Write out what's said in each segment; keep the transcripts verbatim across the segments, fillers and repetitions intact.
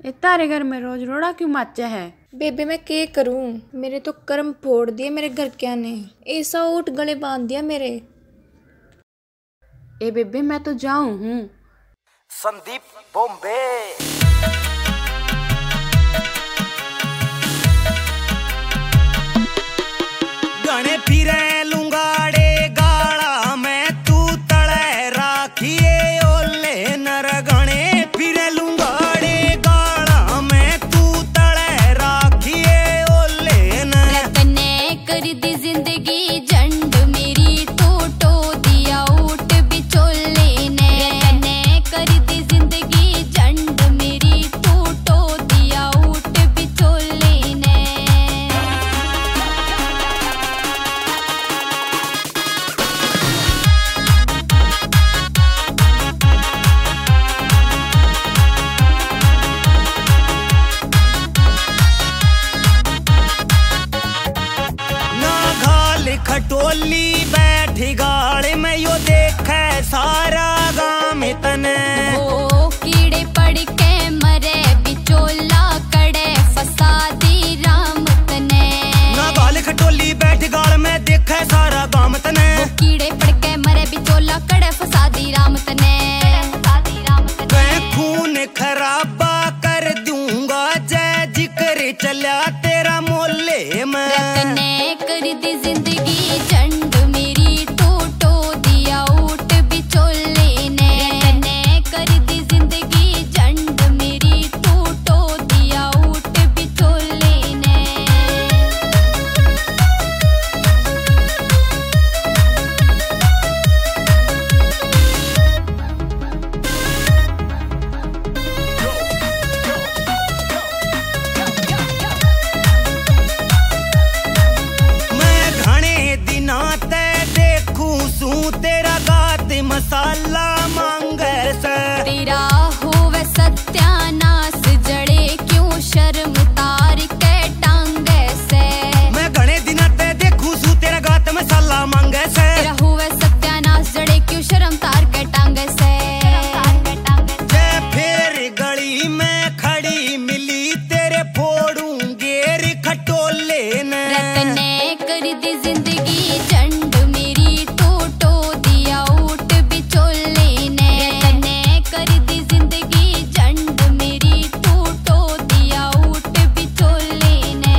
ए तारे घर में रोज रोड़ा क्यों माचा है? बेबे मैं क्या करूं, मेरे तो कर्म फोड़ दिए मेरे घर क्या ने, ऐसा ऊट गले बांध दिया मेरे। ए बेबे मैं तो जाऊं हूँ। संदीप बॉम्बे गणे फिरे लुंगाड़े गाड़ा में तू तले राखिए ओले नर गणे फिरे लुंगाड़े गाड़ा में तू तले राखिए ओले नर तने कर दी जिंदगी जंड मेरी टोटो दिया ऊट बिचोले ने तने कर दी जिंदगी जंड मेरी टोटो दिया ऊट बिचोले ने खटोली बैठी गाड़ी में यो देखे सारा गाँव में तने ओ कीड़े पड़ के मरे बिचोला कड़े फसा दी राम तने ना गाल खटोली बैठी गाड़ में देखे सारा गाँव में तने ओ कीड़े पड़ के मरे बिचोला कड़े फसा दी राम तने मैं खून खराबा कर दूंगा जय जिक्र चला तेरा मोले में तने कर दी जिंदगी जंड मेरी टोटो दिया ऊट बिचोले ने तने कर दी जिंदगी जंड मेरी टोटो दिया ऊट बिचोले ने तेरा गात मसाला मांगे से तेरा होवे सत्यानाश जड़े क्यों शर्म तार के टांगे से मैं घने दिना ते देखूं सू तेरा गात मसाला मांगे से तेरा होवे सत्यानाश जड़े क्यों शर्म तार के टांगे से जे फिर गली में खड़ी मिली तेरे फोड़ूं गेर खटोले ने तने कर दी जिंदगी जंड मेरी टोटो दिया ऊट बिचोले ने तने कर दी जिंदगी जंड मेरी टोटो दिया ऊट बिचोले ने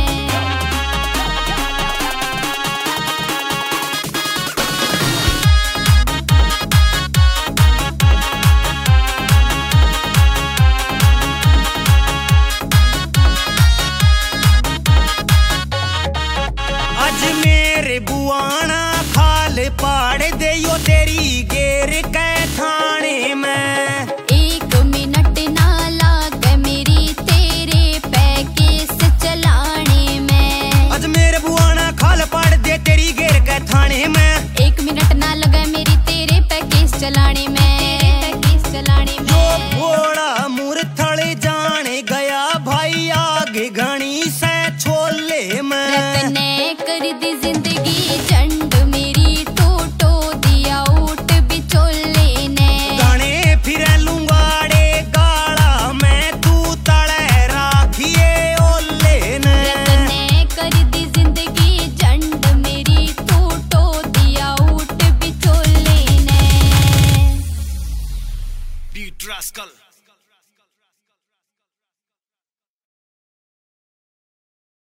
आज मेरे बुआना खाल पाड़ दे यो तेरी गेर के थाने में एक मिनट ना लागे मेरी तेरे पैकेस चलाने में आज मेरे बुआना खाल पाड़ दे तेरी गेर के थाने में एक मिनट ना लगे मेरी तेरे पैकेस चलाने में पैकेस चलाने में जो भोड़ा मुरथल जाने गया भाई आगे घनी से छोले में तने कर दी जिंदगी जंड मेरी टोटो दिया ऊट बिचोले ने गाने फिरे लुंगाड़े गाड़ा में तू तले राखिए ओले ने तने कर दी जिंदगी जंड मेरी टोटो दिया ऊट बिचोले ने बीट रास्कल।